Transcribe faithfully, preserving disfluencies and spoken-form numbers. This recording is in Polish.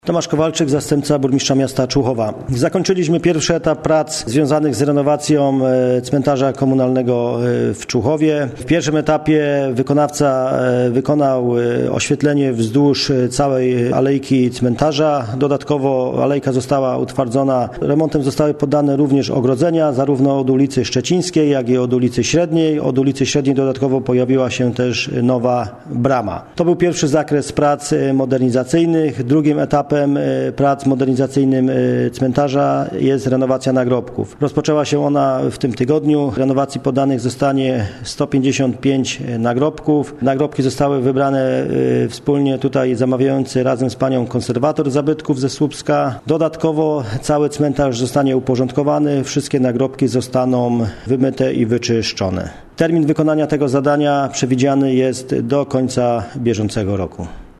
Tomasz Kowalczyk, zastępca burmistrza miasta Człuchowa. Zakończyliśmy pierwszy etap prac związanych z renowacją cmentarza komunalnego w Człuchowie. W pierwszym etapie wykonawca wykonał oświetlenie wzdłuż całej alejki cmentarza. Dodatkowo alejka została utwardzona. Remontem zostały poddane również ogrodzenia, zarówno od ulicy Szczecińskiej, jak i od ulicy Średniej. Od ulicy Średniej dodatkowo pojawiła się też nowa brama. To był pierwszy zakres prac modernizacyjnych. Drugim etapem prac modernizacyjnym cmentarza jest renowacja nagrobków. Rozpoczęła się ona w tym tygodniu. Renowacji poddanych zostanie sto pięćdziesiąt pięć nagrobków. Nagrobki zostały wybrane wspólnie tutaj zamawiający razem z panią konserwator zabytków ze Słupska. Dodatkowo cały cmentarz zostanie uporządkowany. Wszystkie nagrobki zostaną wymyte i wyczyszczone. Termin wykonania tego zadania przewidziany jest do końca bieżącego roku.